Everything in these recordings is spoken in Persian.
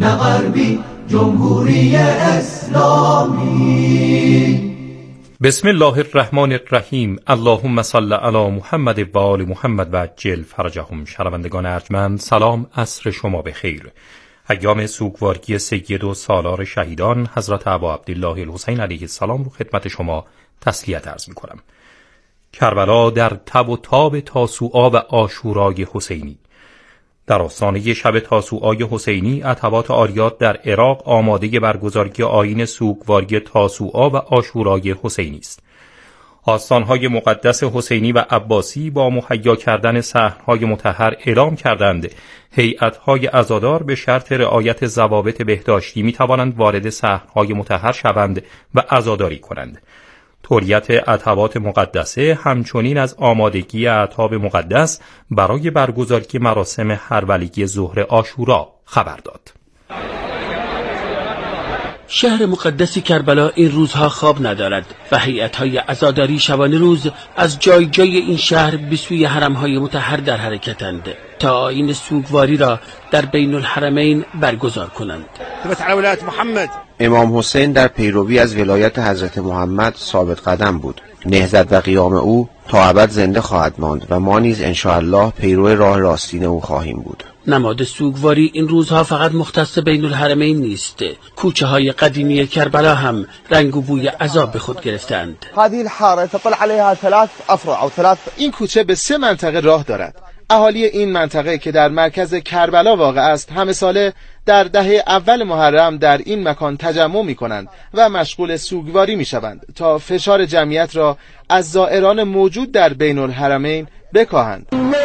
نه غربی، جمهوری اسلامی. بسم الله الرحمن الرحیم. اللهم صل علی محمد و آل محمد و عجل فرجهم. شنوندگان ارجمند، سلام، عصر شما بخیر. ایام سوگواری سید و سالار شهیدان حضرت ابا عبدالله الحسین علیه السلام رو خدمت شما تسلیت عرض می کنم. کربلا در تب و تاب تاسوعا و عاشورای حسینی. در آستانه شب تاسوعای حسینی، عتبات عالیات در عراق آماده برگزاری آیین سوگواری تاسوعا و عاشورای حسینی است. آستانهای مقدس حسینی و عباسی با مهیا کردن صحنهای مطهر اعلام کردند هیئت‌های عزادار به شرط رعایت ضوابط بهداشتی می توانند وارد صحنهای مطهر شوند و عزاداری کنند. طوریت عتبات مقدسه همچنین از آمادگی اعتاب مقدس برای برگزاری مراسم هرولی ظهر عاشورا خبر داد. شهر مقدس کربلا این روزها خواب ندارد و هیئت‌های عزاداری شبانه روز از جای جای این شهر به سوی حرم‌های مطهر در حرکتند تا آیین سوگواری را در بین الحرمین برگزار کنند. امام حسین در پیروی از ولایت حضرت محمد ثابت قدم بود. نهضت و قیام او تا ابد زنده خواهد ماند و ما نیز انشاءالله پیرو راه راستین او خواهیم بود. نماد سوگواری این روزها فقط مختص بین الحرمین نیست. کوچه های قدیمی کربلا هم رنگ و بوی عذاب به خود گرفتند. این کوچه به 3 منطقه راه دارد. اهالی این منطقه که در مرکز کربلا واقع است همه ساله در دهه اول محرم در این مکان تجمع می کنند و مشغول سوگواری می شوند تا فشار جمعیت را از زائران موجود در بین الحرمین بکاهند.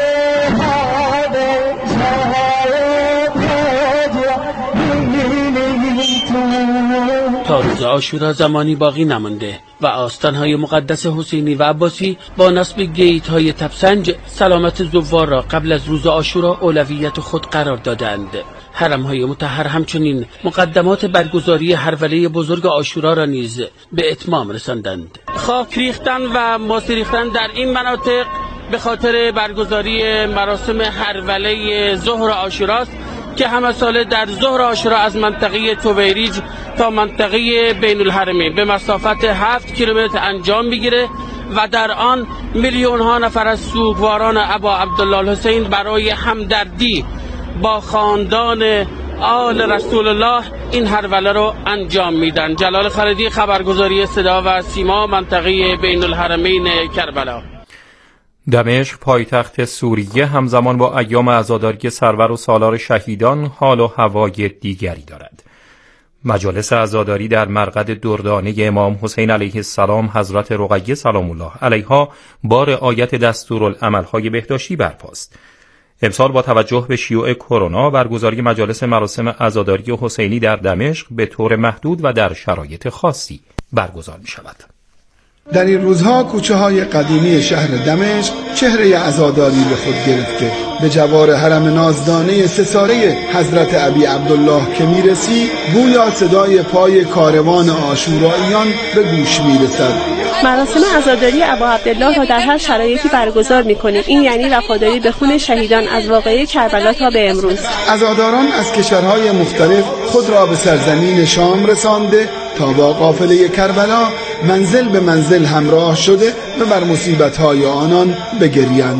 تا روز عاشورا زمانی باقی نمانده و آستانهای مقدس حسینی و عباسی با نصب گیت های تبسنج سلامت زوار را قبل از روز عاشورا اولویت خود قرار دادند. حرمهای مطهر همچنین مقدمات برگزاری هروله بزرگ عاشورا را نیز به اتمام رساندند. خاک ریختن و ماسی ریختن در این مناطق به خاطر برگزاری مراسم هروله ظهر عاشوراست که همه ساله در ظهر عاشورا از منطقه توبیریج تا منطقه بین الحرمین به مسافت 7 کیلومتر انجام میگیره و در آن میلیون ها نفر از سوگواران ابا عبدالله الحسین برای همدردی با خاندان آل رسول الله این هروله رو انجام میدن. جلال خالدی، خبرگزاری صدا و سیما، منطقه بین الحرمین کربلا. دمشق پایتخت سوریه همزمان با ایام عزاداری سرور و سالار شهیدان حال و هوای دیگری دارد. مجالس عزاداری در مرقد دردانه امام حسین علیه السلام حضرت رقیه سلام الله علیها با رعایت دستورالعمل‌های بهداشتی برپاست. امسال با توجه به شیوع کرونا برگزاری مجالس مراسم عزاداری حسینی در دمشق به طور محدود و در شرایط خاصی برگزار می شود. در این روزها کوچه های قدیمی شهر دمشق چهره عزاداری به خود گرفته. به جوار حرم نازدانه سه‌ساره حضرت ابی عبدالله که میرسی گویا صدای پای کاروان عاشوراییان به گوش میرسد. مراسم عزاداری ابا عبدالله را در هر شرایطی برگزار می‌کنیم. این یعنی وفاداری به خون شهیدان از واقعه کربلا تا به امروز. عزاداران از کشورهای مختلف خود را به سرزمین شام رسانده تا با قافله کربلا منزل به منزل همراه شده و بر مصیبت‌های آنان بگریند.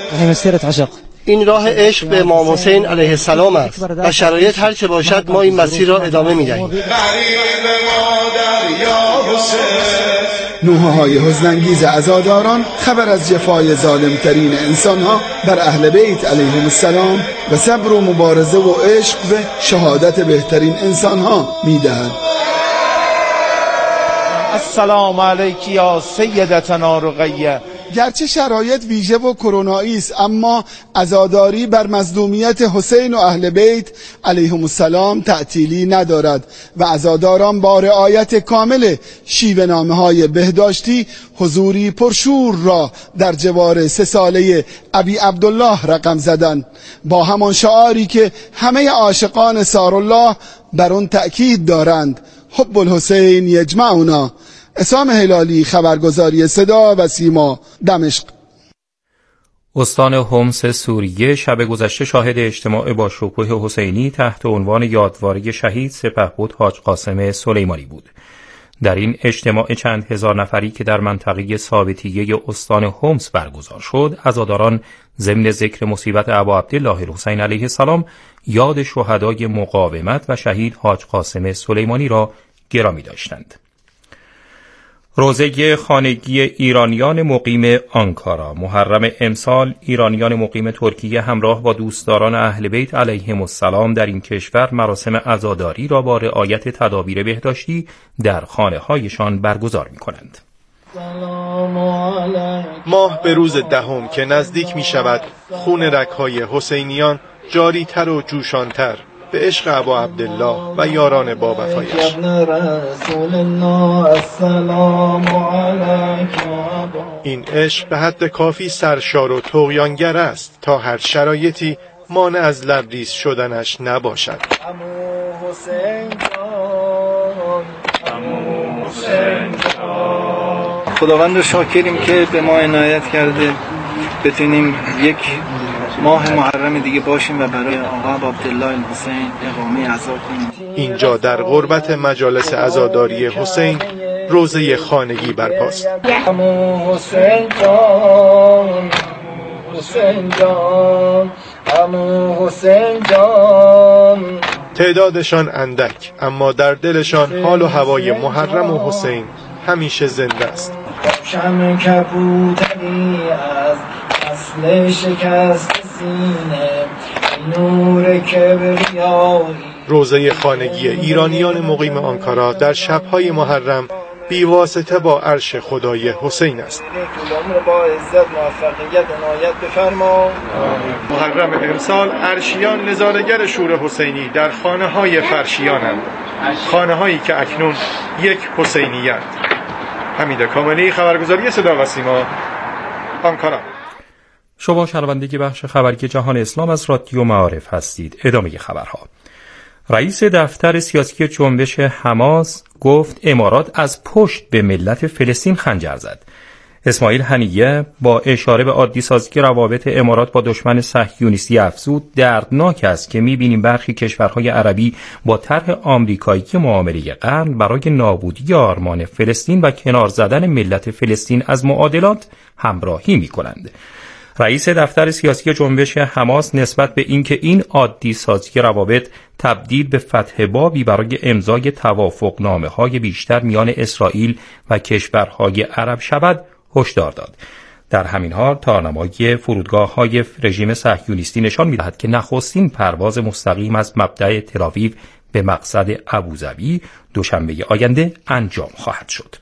این راه عشق به امام حسین علیه السلام است و شرایط هر چه باشد ما این مسیر را ادامه می‌دهیم. نوحه‌های حزن‌انگیز عزاداران خبر از جفای ظالم‌ترین انسان‌ها بر اهل بیت علیهم السلام و صبر و مبارزه و عشق به شهادت بهترین انسان‌ها می‌دهد. السلام علیک یا سیدتنا رقیه. گرچه شرایط ویژه و کرونایی است، اما عزاداری بر مظلومیت حسین و اهل بیت علیهم السلام تعطیلی ندارد و عزاداران با رعایت کامل شیوه نامه‌های بهداشتی حضوری پرشور را در جوار 3 ساله ابی عبدالله رقم زدند، با همان شعاری که همه عاشقان سارالله بر آن تأکید دارند: حب الحسین یجمعنا. عصام هلالی، خبرگزاری صدا و سیما، دمشق. استان حمص سوریه شب گذشته شاهد اجتماع با شکوه حسینی تحت عنوان یادواری شهید سپهبد حاج قاسم سلیمانی بود. در این اجتماع چند هزار نفری که در منطقه ثابتیه استان حمص برگزار شد، عزاداران ضمن ذکر مصیبت ابا عبدالله الحسین علیه السلام یاد شهدای مقاومت و شهید حاج قاسم سلیمانی را گرامی داشتند. روزه خانگی ایرانیان مقیم آنکارا محرم امسال، ایرانیان مقیم ترکیه همراه با دوستداران اهل بیت علیهم السلام در این کشور مراسم عزاداری را با رعایت تدابیر بهداشتی در خانه‌هایشان برگزار می‌کنند. ماه به روز دهم که نزدیک می شود، خون رگ‌های حسینیان جاری‌تر و جوشان‌تر به عشق ابا عبدالله و یاران با وفایش. این عشق به حد کافی سرشار و طغیانگر است تا هر شرایطی مانع از لبریز شدنش نباشد. خداوند رو شاکریم که به ما عنایت کرده بتونیم یک ماه محرم دیگه باشیم و برای آقا عبدالله الحسین اقامه عزا کنیم. اینجا در غربت مجالس عزاداری حسین روزه خانگی برپاست. حسین جان، حسین جان، حسین جان. تعدادشان اندک، اما در دلشان حال و هوای محرم و حسین همیشه زنده است. شمع کبوتری از اصل شکست سینه، نور کبریایی. روزه خانگی ایرانیان مقیم آنکارا در شب‌های محرم بیواسطه با عرش خدای حسین است. با عزت موفقیت عنایت بفرما. محرم امسال عرشیان نظاره‌گر شور حسینی در خانه‌های فرشیانند، خانه‌هایی که اکنون یک حسینی‌اند. حمید کاملی، خبرگزاری صدا و سیما، آنکارا. شما شنونده بخش خبری جهان اسلام از رادیو معارف هستید. ادامه خبرها. رئیس دفتر سیاسی جنبش حماس گفت امارات از پشت به ملت فلسطین خنجر زد. اسماعیل هنیه با اشاره به عادی سازی روابط امارات با دشمن صهیونیستی افزود دردناک است که می‌بینیم برخی کشورهای عربی با طرح آمریکایی معامله قرن برای نابودی آرمان فلسطین و کنار زدن ملت فلسطین از معادلات همراهی می‌کنند. رئیس دفتر سیاسی جنبش حماس نسبت به اینکه این عادی سازی روابط تبدیل به فتح بابی برای امضای توافقنامه‌های بیشتر میان اسرائیل و کشورهای عرب شود هشدار داد. در همین حال تارنمای فرودگاه‌های رژیم صهیونیستی نشان می‌دهد که نخستین پرواز مستقیم از مبدأ تل‌آویو به مقصد ابوظبی دوشنبه آینده انجام خواهد شد.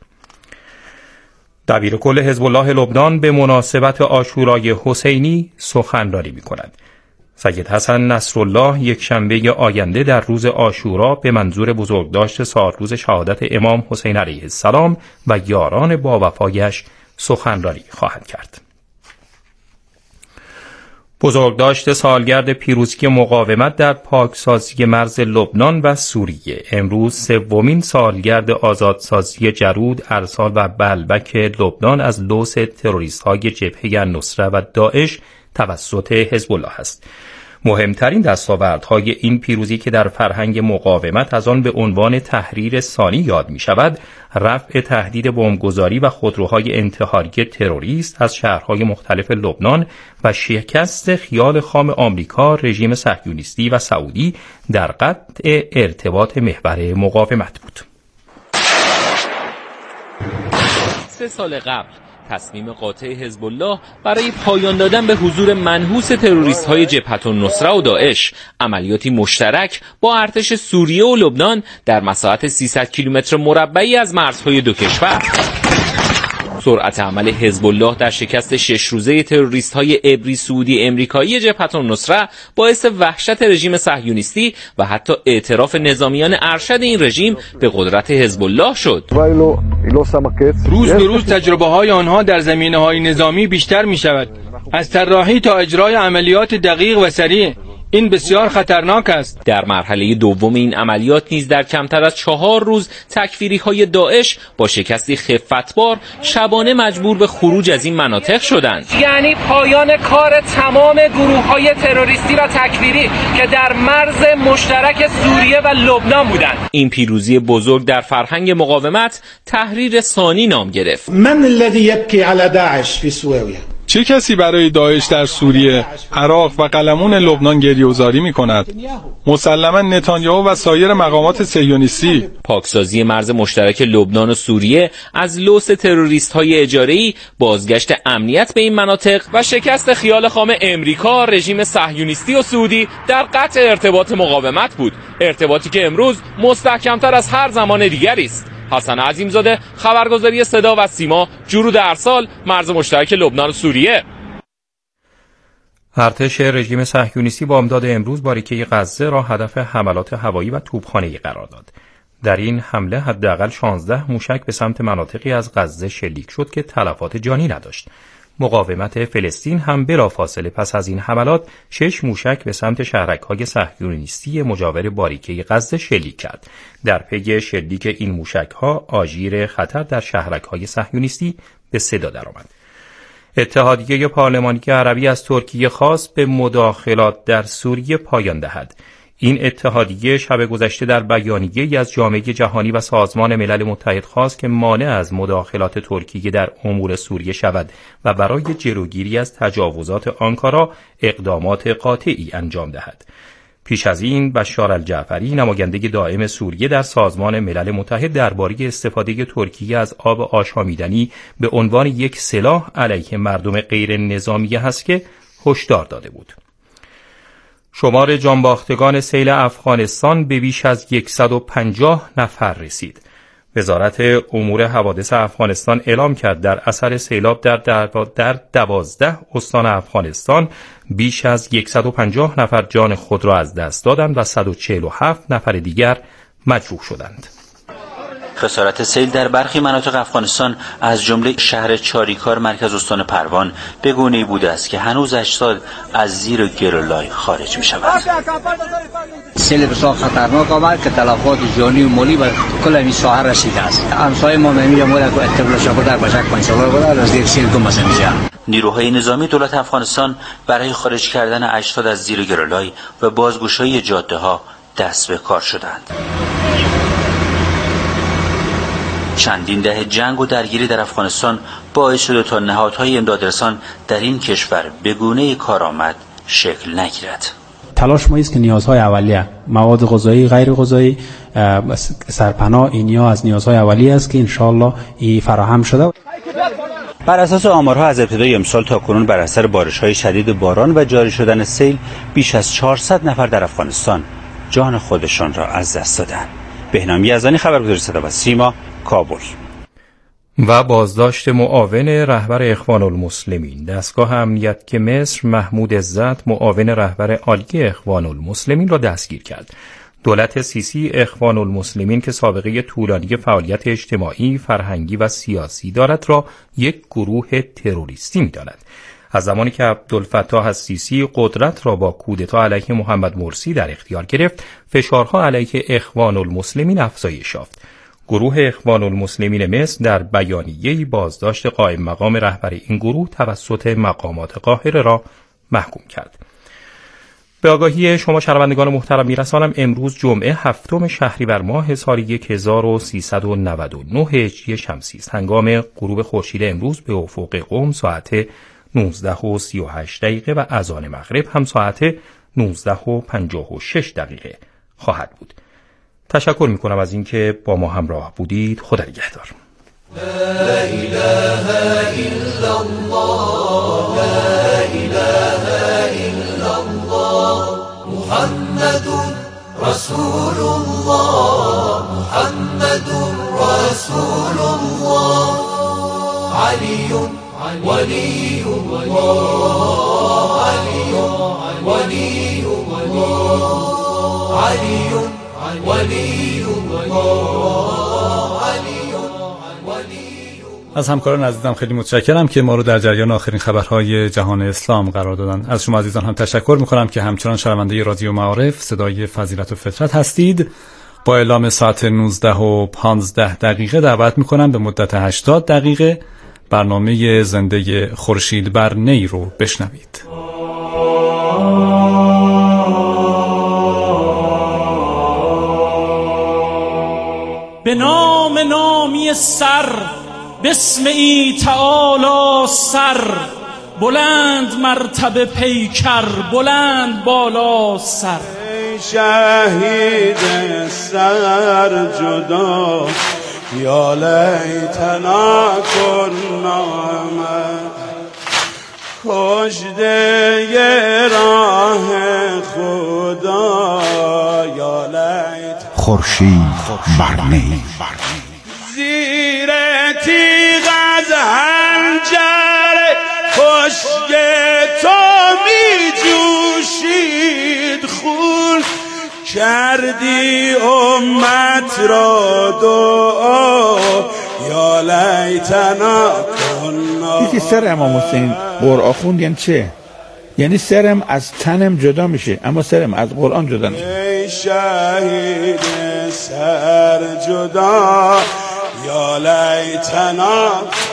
دبیر کل حزب الله لبنان به مناسبت عاشورای حسینی سخنرانی می‌کند. سید حسن نصرالله یک شنبه آینده در روز عاشورا به منظور بزرگداشت سالروز شهادت امام حسین علیه السلام و یاران با وفایش سخنرانی خواهد کرد. بزرگداشت سالگرد پیروزی مقاومت در پاکسازی مرز لبنان و سوریه امروز سومین سالگرد آزادسازی جرود، ارسال و بلبک لبنان از لوث تروریست‌های جبهه النصره و داعش توسط حزب الله است. مهمترین دستاوردهای این پیروزی که در فرهنگ مقاومت از آن به عنوان تحریر ثانی یاد می شود، رفع تهدید بمبگذاری و خودروهای انتحاری تروریست از شهرهای مختلف لبنان و شکست خیال خام آمریکا، رژیم صهیونیستی و سعودی در قطع ارتباط محور مقاومت بود. 3 سال قبل تصمیم قاطع حزب الله برای پایان دادن به حضور منحوس تروریست‌های جبهه النصره و داعش، عملیاتی مشترک با ارتش سوریه و لبنان در مساحت 300 کیلومتر مربعی از مرزهای دو کشور. سرعت عمل حزب الله در شکست 6 روزه تروریست‌های عبری سعودی امریکایی جبهه النصره باعث وحشت رژیم صهیونیستی و حتی اعتراف نظامیان ارشد این رژیم به قدرت حزب الله شد. روز به روز تجربه‌های آنها در زمینه‌های نظامی بیشتر می‌شود، از طراحی تا اجرای عملیات دقیق و سریع. این بسیار خطرناک است. در مرحله دوم این عملیات نیز در کمتر از 4 روز تکفیری‌های داعش با شکستی خفتبار شبانه مجبور به خروج از این مناطق شدند. یعنی پایان کار تمام گروه‌های تروریستی و تکفیری که در مرز مشترک سوریه و لبنان بودند. این پیروزی بزرگ در فرهنگ مقاومت تحریر ثانی نام گرفت. من الذي يبكي على داعش في سوريا؟ چه کسی برای داعش در سوریه، عراق و قلمون لبنان گریه‌گذاری می‌کند؟ مسلماً نتانیاهو و سایر مقامات صهیونیستی. پاکسازی مرز مشترک لبنان و سوریه از لوث تروریست‌های اجاره‌ای، بازگشت امنیت به این مناطق و شکست خیال خام امریکا، رژیم صهیونیستی و سعودی در قطع ارتباط مقاومت بود، ارتباطی که امروز مستحکم‌تر از هر زمان دیگری است. حسن عظیمزاده، خبرگزاری صدا و سیما، جرود ارسال، مرز مشترک لبنان و سوریه. ارتش رژیم صهیونیستی با امداد امروز باریکه غزه را هدف حملات هوایی و توپخانه‌ای قرار داد. در این حمله حداقل 16 موشک به سمت مناطقی از غزه شلیک شد که تلفات جانی نداشت. مقاومت فلسطین هم بلافاصله پس از این حملات 6 موشک به سمت شهرک‌های صهیونیستی مجاور باریکه غزه شلیک کرد. در پی شلیک این موشک‌ها آژیر خطر در شهرک‌های صهیونیستی به صدا درآمد. اتحادیه پارلمانی عربی از ترکیه خواست به مداخلات در سوریه پایان دهد. این اتحادیه شب گذشته در بیانیه‌ای از جامعه جهانی و سازمان ملل متحد خواست که مانع از مداخلات ترکیه در امور سوریه شود و برای جلوگیری از تجاوزات آنکارا اقدامات قاطعی انجام دهد. پیش از این بشار الجعفری، نماینده دائم سوریه در سازمان ملل متحد، درباره استفاده ترکیه از آب آشامیدنی به عنوان یک سلاح علیه مردم غیر نظامی هسکه هشدار داده بود. شمار جانباختگان سیل افغانستان به بیش از 150 نفر رسید. وزارت امور حوادث افغانستان اعلام کرد در اثر سیلاب در 12 استان افغانستان بیش از 150 نفر جان خود را از دست دادند و 147 نفر دیگر مجروح شدند. خسارت سیل در برخی مناطق افغانستان از جمله شهر چاریکار مرکز استان پروان به گونه‌ای بوده است که هنوز اجساد از زیر گرولای خارج می شود. سیل بسیار خطرناک آمد که تلفات جانی و مالی به کل این ساحه رسیده است. همسایه ما می‌میره مورد که اطلاع شده در بچک 5 ساله بود از زیر سیل گم میشه. نیروهای نظامی دولت افغانستان برای خارج کردن اجساد از زیر گرولای و بازگشایی جاده‌ها دست به کار شدند. چندین دهه جنگ و درگیری در افغانستان باعث شده تا نهادهای امدادرسان در این کشور به گونه‌ای کارآمد شکل نگیرد. تلاش ما است که نیازهای اولیه، مواد غذایی، غیر غذایی، سرپناه، اینیا از نیازهای اولیه است که انشالله این فراهم شده. بر اساس آمارها از ابتدای امسال تا کنون بر اثر بارش‌های شدید باران و جاری شدن سیل بیش از 400 نفر در افغانستان جان خودشان را از دست دادند. بهنام یزدانی، خبرگزاری صدا و سیما، کابل. و بازداشت معاون رهبر اخوان المسلمین. دستگاه امنیت که مصر محمود عزت، معاون رهبر عالی اخوان المسلمین، را دستگیر کرد. دولت سیسی اخوان المسلمین که سابقه طولانی فعالیت اجتماعی، فرهنگی و سیاسی دارد را یک گروه تروریستی می‌داند. از زمانی که عبدالفتاح السیسی قدرت را با کودتا علیه محمد مرسی در اختیار گرفت، فشارها علیه اخوان المسلمین افزایش یافت. گروه اخوان المسلمین مصر در بیانیه‌ای بازداشت قائم مقام رهبر این گروه توسط مقامات قاهره را محکوم کرد. به آگاهی شما شنوندگان محترم میرسانم امروز جمعه 7 شهریور ماه سال 1399 هجری شمسی است. هنگام غروب خورشید امروز به افق قم ساعت 19:38 و اذان مغرب هم ساعت 19:56 خواهد بود. تشکر میکنم از اینکه با ما همراه بودید. خدا نگهدار. لا اله الا الله، لا اله الا الله، محمد رسول الله، محمد رسول الله، علی ولی الله، علی ولی الله، علی ولی الله، علی ولی. از همکاران عزیزم خیلی متشکرم که ما رو در جریان آخرین خبرهای جهان اسلام قرار دادن. از شما عزیزان هم تشکر میکنم که همچنان شنونده رادیو معارف صدای فضیلت و فطرت هستید. با اعلام ساعت 19:15 دعوت میکنم به مدت 80 دقیقه برنامه زنده خورشید بر نی رو بشنوید. به نام نامی سر، بسم ای تعالی سر، بلند مرتبه پیکر، بلند بالا سر. ای شهید سر جدا، یا لیتنا کنا کشته راه خدا، یا لیت خورشید بر نی. زیر تیغ از حنجر خشک تو می جوشید خون، کردی امت را دعا، یا لیتنا کنا. یکی سر امام حسین قرآن خوند یعنی چه؟ یعنی سرم از تنم جدا میشه اما سرم از قرآن جدا نمیشه. ای شهید سر جدا، یا لیتنا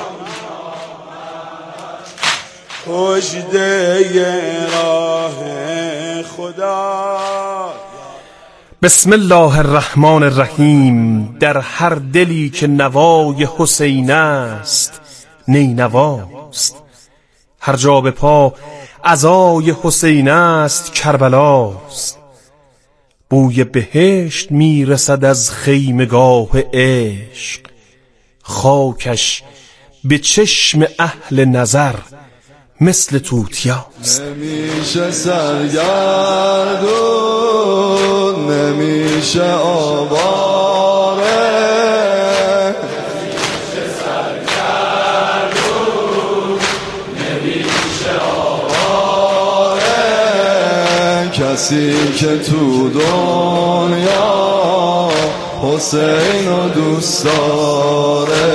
کشته راه خدا. بسم الله الرحمن الرحیم. در هر دلی که نوای حسین است نی نواست، هر جا به پا عزای حسین است کربلاست. بوی بهشت میرسد از خیمگاه عشق، خاکش به چشم اهل نظر مثل توتیاست. نمیشه سرگردون، نمیشه آواره، نمیشه سرگردون، نمیشه آواره. کسی که تو دنیا حسین رو دوست داره،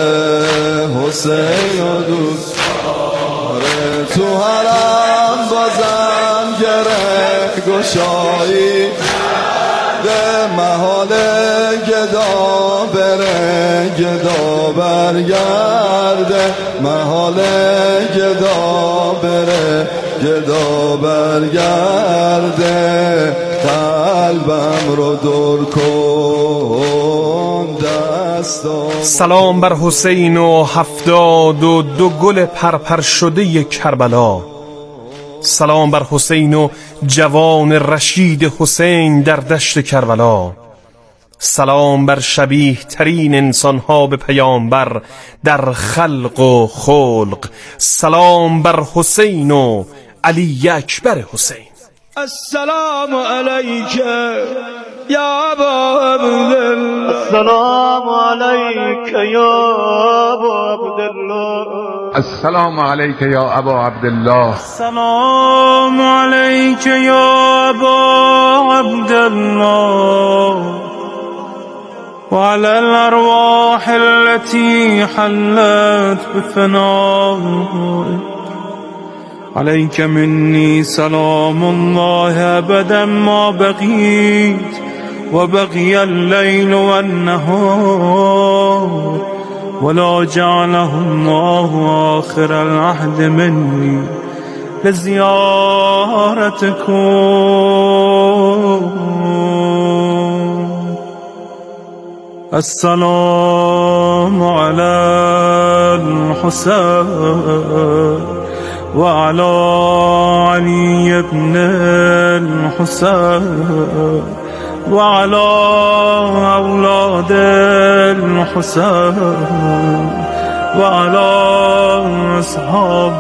حسین رو دوست داره، تو حرم بازم گره گشایی، به محال گدا بره گدا برگرده، محال گدا بره گدا برگرده. قلبم رو دور کن دستا. سلام بر حسین و 72 گل پرپر شده کربلا. سلام بر حسین و جوان رشید حسین در دشت کربلا. سلام بر شبیه ترین انسانها به پیامبر در خلق و خلق. سلام بر حسین و علی اکبر حسین. السلام علیک یا ابا عبدالله، السلام علیک یا ابا عبدالله، السلام علیک یا ابا عبدالله، السلام علیک یا ابا عبدالله، وعلى الأرواح التي حلت بفنائك. عليك مني سلام الله أبدا ما بقيت وبقي الليل والنهار، ولا جعله الله آخر العهد مني لزيارتكم. السلام على الحسين وعلى علي بن الحسين وعلى أولاد الحسين وعلى أصحاب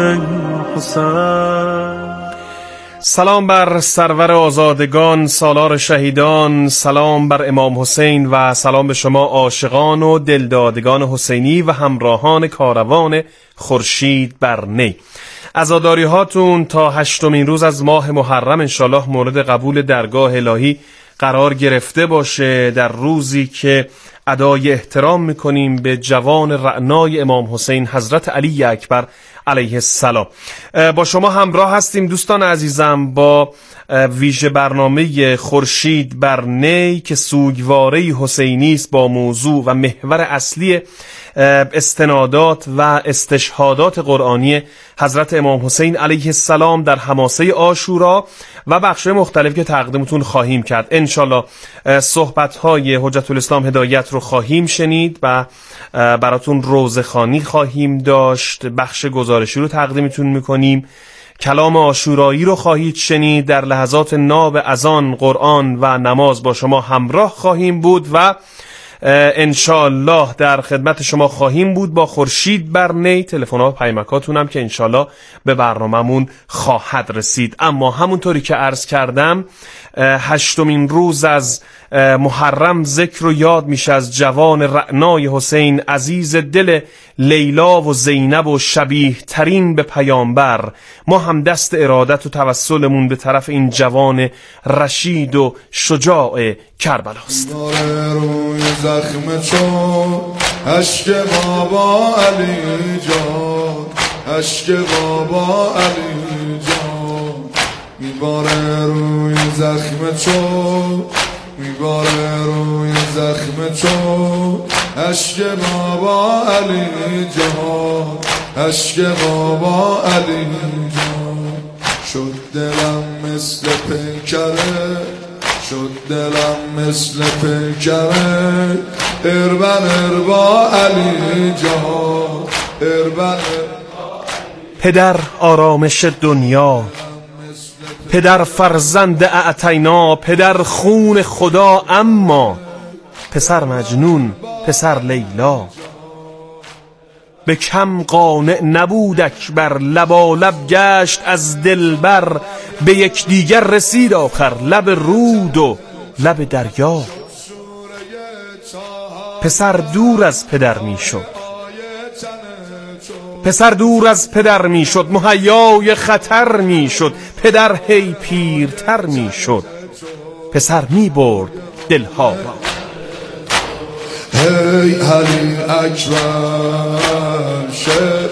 الحسين. سلام بر سرور آزادگان، سالار شهیدان، سلام بر امام حسین و سلام به شما عاشقان و دلدادگان حسینی و همراهان کاروان خورشید بر نی. عزاداری هاتون تا 8مین روز از ماه محرم انشالله مورد قبول درگاه الهی قرار گرفته باشه، در روزی که ادای احترام میکنیم به جوان رعنای امام حسین حضرت علی اکبر علیه السلام. با شما همراه هستیم دوستان عزیزم با ویژه برنامه خورشید بر نی که سوگواره حسینی است با موضوع و محور اصلی استنادات و استشهادات قرآنی حضرت امام حسین علیه السلام در حماسه عاشورا و بخش‌های مختلف که تقدیمتون خواهیم کرد. انشالله صحبت‌های حجت الاسلام هدایت رو خواهیم شنید و براتون روزخوانی خواهیم داشت. بخش گزارشی رو تقدیمتون میکنیم. کلام عاشورایی رو خواهید شنید. در لحظات ناب اذان، قرآن و نماز با شما همراه خواهیم بود و انشالله در خدمت شما خواهیم بود با خورشید بر نی. تلفن‌ها و پیامکاتون هم که انشالله به برنامه‌مون خواهد رسید. اما همونطوری که عرض کردم 8مین روز از محرم ذکر و یاد میشه از جوان رعنای حسین، عزیز دل لیلا و زینب و شبیه ترین به پیامبر. ما هم دست ارادت و توسلمون به طرف این جوان رشید و شجاع کربلاست. روی زخم چون عشق بابا علی جان، عشق بابا علی جان میباره روی زخم چون، میباره روی زخم چون عشق بابا علی جان، عشق بابا علی جان. شد دلم مثل پیکره، شد دلم مثل پیکره، اربن اربا علی جان، اربن. پدر آرامش دنیا، پدر فرزند اعتینا، پدر خون خدا، اما پسر مجنون، پسر لیلا. به کم قانع نبود اکبر، لبالب گشت از دلبر، به یکدیگر رسید آخر لب رود و لب دریا. پسر دور از پدر میشد، پسر دور از پدر میشد، مهیای خطر میشد، پدر هی پیرتر میشد، پسر میبرد دلها را. هی علی اکبر شد،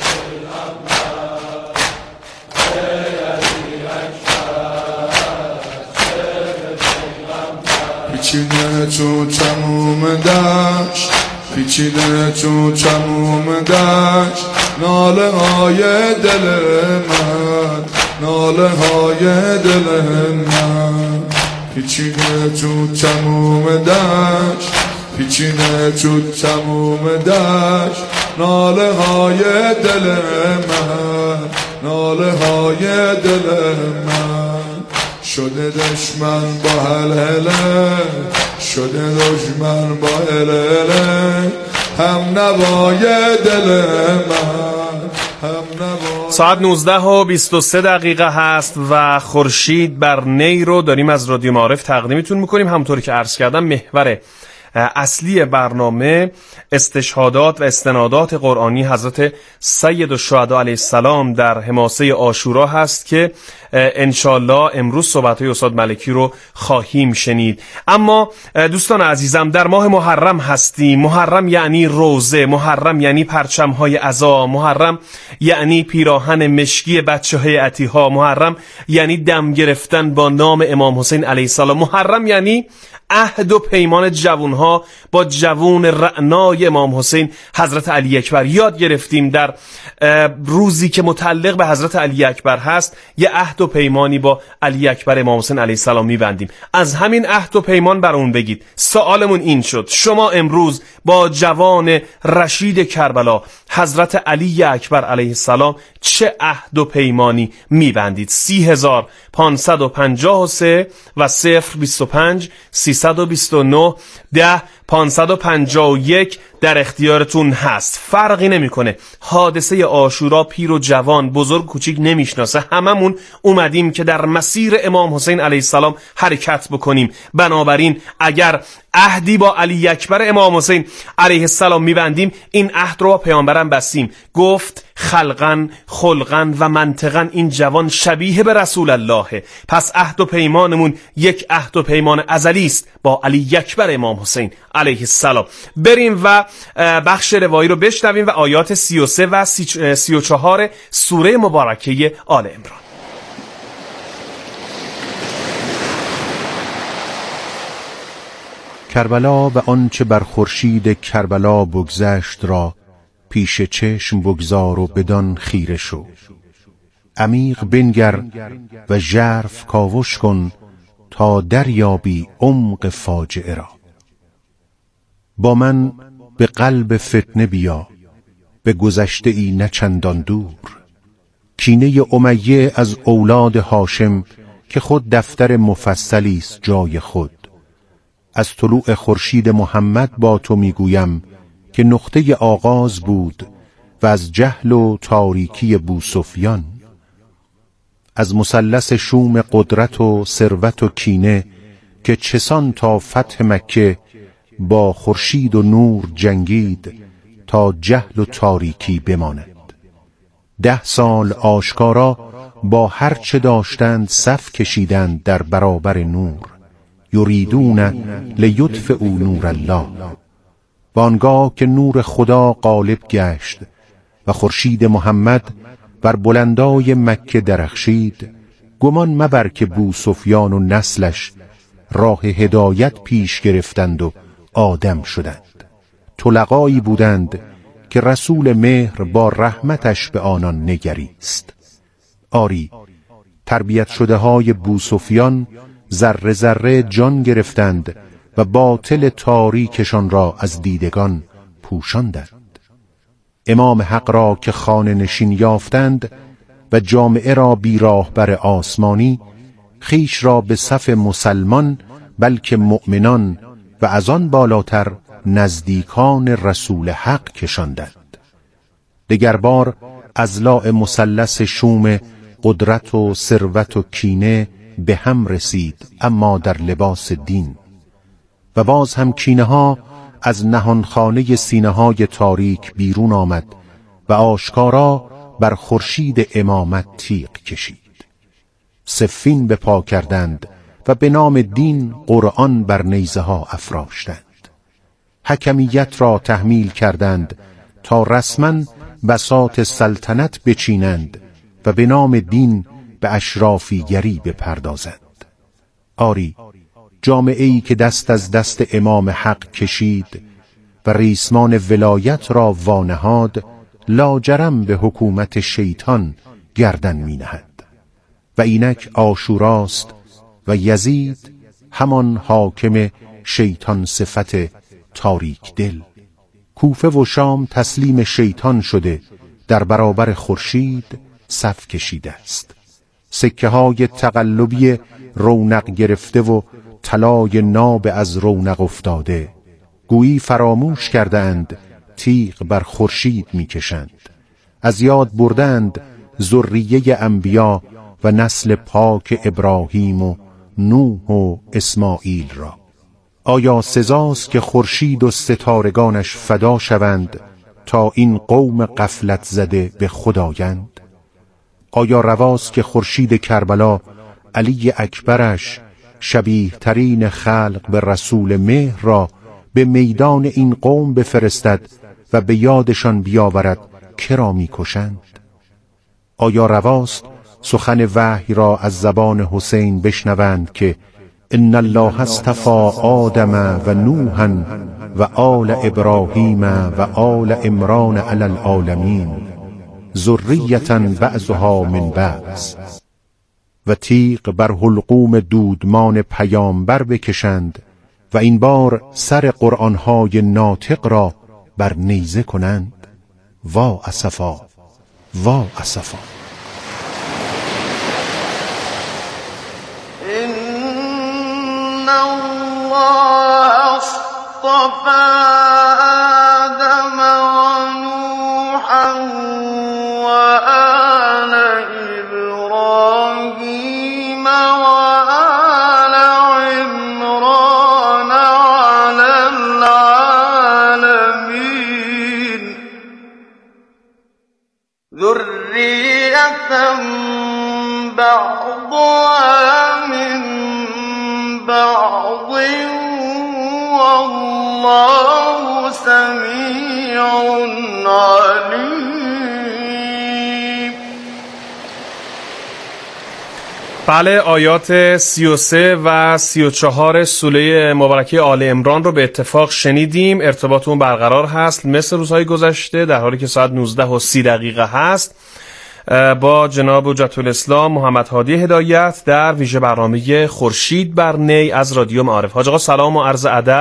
پیچیده تو تموم دشت، پیچیده تو تموم دشت، ناله های دل من، ناله های دل من. پیچیده تو تموم دشت، پیچیده تو تموم دشت، ناله های دل من، ناله های دل من. شده دشمن با هلهله، شده دشمن با هلهله، هم نوای دل من، هم نوای. ساعت 19:23 هست و خورشید بر نی رو داریم از رادیو معارف تقدیمتون میکنیم. همونطوری که عرض کردم محور اصلی برنامه استشهادات و استنادات قرآنی حضرت سید الشهدا علیه السلام در حماسه عاشورا هست که انشالله امروز صحبت‌های استاد ملکی رو خواهیم شنید. اما دوستان عزیزم در ماه محرم هستیم. محرم یعنی روزه، محرم یعنی پرچم‌های عزا، محرم یعنی پیراهن مشکی بچه‌های عتیها، محرم یعنی دم گرفتن با نام امام حسین علیه السلام، محرم یعنی عهد و پیمان جوانها با جوان رعنای امام حسین حضرت علی اکبر. یاد گرفتیم در روزی که متعلق به حضرت علی اکبر هست یه عهد و پیمانی با علی اکبر امام حسین علیه السلام میبندیم. از همین عهد و پیمان بر اون بگید. سوالمون این شد شما امروز با جوان رشید کربلا حضرت علی اکبر علیه السلام چه عهد و پیمانی میبندید؟ 30553 و 025 329 10 551 در اختیارتون هست. فرقی نمیکنه. حادثه عاشورا پیر و جوان، بزرگ کوچیک نمیشناسه. هممون اومدیم که در مسیر امام حسین علیه السلام حرکت بکنیم. بنابراین اگر عهدی با علی اکبر امام حسین علیه السلام میبندیم، این عهد رو با پیامبرم بستیم. گفت خلقن، خلقن و منطقن این جوان شبیه به رسول الله. پس عهد و پیمانمون یک عهد و پیمان ازلی است با علی اکبر امام حسین علیه السلام. بریم و بخش روایی رو بشنویم و آیات 33 و 34 سوره مبارکه آل عمران. کربلا و آنچه بر خورشید کربلا بگذشت را پیش چشم بگذار و بدان خیره شو. عمیق بنگر و ژرف کاوش کن تا دریابی عمق فاجعه را. با من به قلب فتنه بیا، به گذشته ای نه چندان دور. کینه امیه از اولاد هاشم که خود دفتر مفصلی است جای خود. از طلوع خورشید محمد با تو میگویم که نقطه آغاز بود و از جهل و تاریکی بوسفیان. از مثلث شوم قدرت و ثروت و کینه که چسان تا فتح مکه با خورشید و نور جنگید تا جهل و تاریکی بماند. 10 سال آشکارا با هر چه داشتند صف کشیدند در برابر نور. یریدون لیطفئوا نور الله. وانگاه که نور خدا غالب گشت و خورشید محمد بر بلندای مکه درخشید، گمان مبر که بوسفیان و نسلش راه هدایت پیش گرفتند و آدم شدند. طلقایی بودند که رسول مهر با رحمتش به آنان نگریست. آری، تربیت شده های بوسفیان ذره ذره جان گرفتند و باطل تاریکشان را از دیدگان پوشاندند. امام حق را که خانه نشین یافتند و جامعه را بی راهبر آسمانی، خیش را به صف مسلمان بلکه مؤمنان و از آن بالاتر نزدیکان رسول حق کشاندند. دگر بار اضلاع مثلث شوم قدرت و ثروت و کینه به هم رسید، اما در لباس دین. و باز هم کینه ها از نهانخانه سینه های تاریک بیرون آمد و آشکارا بر خورشید امامت تیغ کشید. صفین به پا کردند و به نام دین قرآن بر نیزه ها افراشتند. حکمیت را تحمیل کردند تا رسما بساط سلطنت بچینند و به نام دین به اشرافیگری بپردازند. آری، جامعه‌ای که دست از دست امام حق کشید و ریسمان ولایت را وانهاد، لاجرم به حکومت شیطان گردن می نهد. و اینک عاشوراست و یزید همان حاکم شیطان صفت تاریک دل. کوفه و شام تسلیم شیطان شده، در برابر خورشید صف کشیده است. سکه های تقلبی رونق گرفته و طلای ناب از رونق افتاده، گویی فراموش کردند تیغ بر خورشید میکشند. از یاد بردند ذریه انبیا و نسل پاک ابراهیم و نوح و اسماعیل را. آیا سزاست که خورشید و ستارگانش فدا شوند تا این قوم غفلت زده به خدایند؟ آیا رواست که خورشید کربلا علی اکبرش شبیه ترین خلق به رسول مهر را به میدان این قوم بفرستد و به یادشان بیاورد که را می‌کشند؟ آیا رواست سخن وحی را از زبان حسین بشنوند که ان الله اصطفى آدم و نوحا و آل ابراهیم و آل عمران علی العالمین ذریة بعضها من بعض، و تیغ بر حلقوم دودمان پیامبر بکشند و این بار سر قرآنهای ناطق را بر نیزه کنند؟ وا اسفا، وا اسفا. ان الله اصطفى آدم ونوحا وآل إبراهيم وآل عمران على العالمين ذرية بعضها من بعض والله والله سمیع علیم. بله، آیات 33 و 34 سوره مبارکه آل عمران رو به اتفاق شنیدیم. ارتباط اون برقرار هست مثل روزهای گذشته، در حالی که ساعت 19:30 هست، با جناب حجت الاسلام محمد هادی هدایت در ویژه برنامه خورشید بر نی از رادیو معارف. حاج آقا سلام و عرض ادب.